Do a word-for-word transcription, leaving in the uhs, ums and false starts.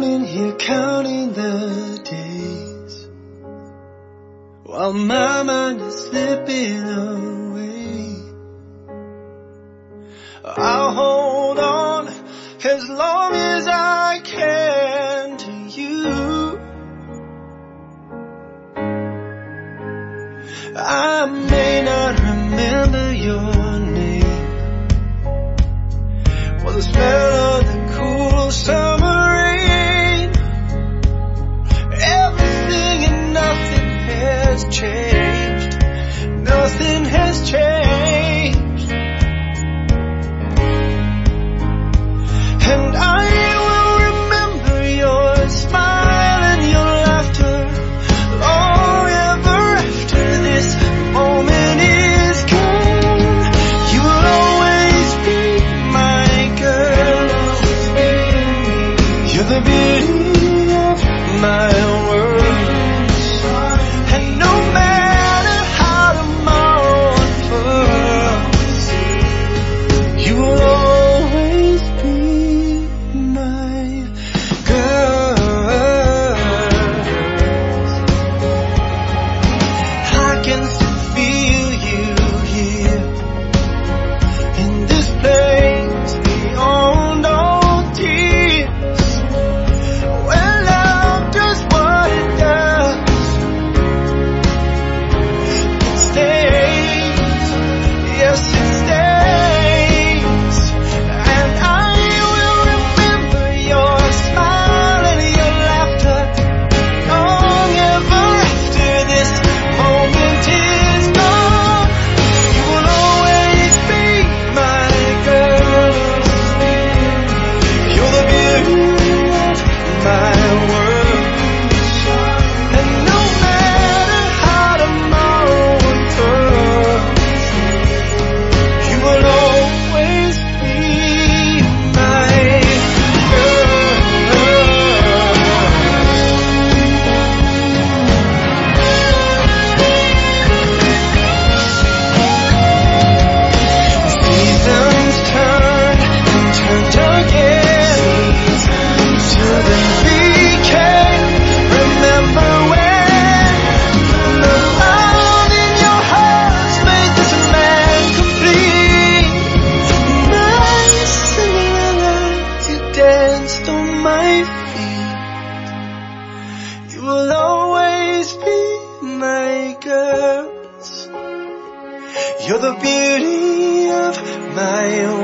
in here counting the days while my mind is slipping away. I'll hold on as long as I can to you. I may not remember your name, or the smell of the cool summer rain. Everything and nothing has changed. Nothing has changed. And I will remember your smile and your laughter long ever after this moment is gone. You will always be my girl. You're the beauty of my world. And no matter how tomorrow unfurls, you will always be my girl. I can still feel you here in this place beyond all tears, where love does what it does. It stays, yes it stays. And I will remember your smile and your laughter long ever after this moment is gone. You will always be my girl. You're the beauty of my world. And no matter how tomorrow unfurls, you will always be my girl. Seasons turn and turned again till then we can remember when the love in your heart made this man complete. My Cinderella, you danced on my feet. You will always be my girl. You're the beauty of my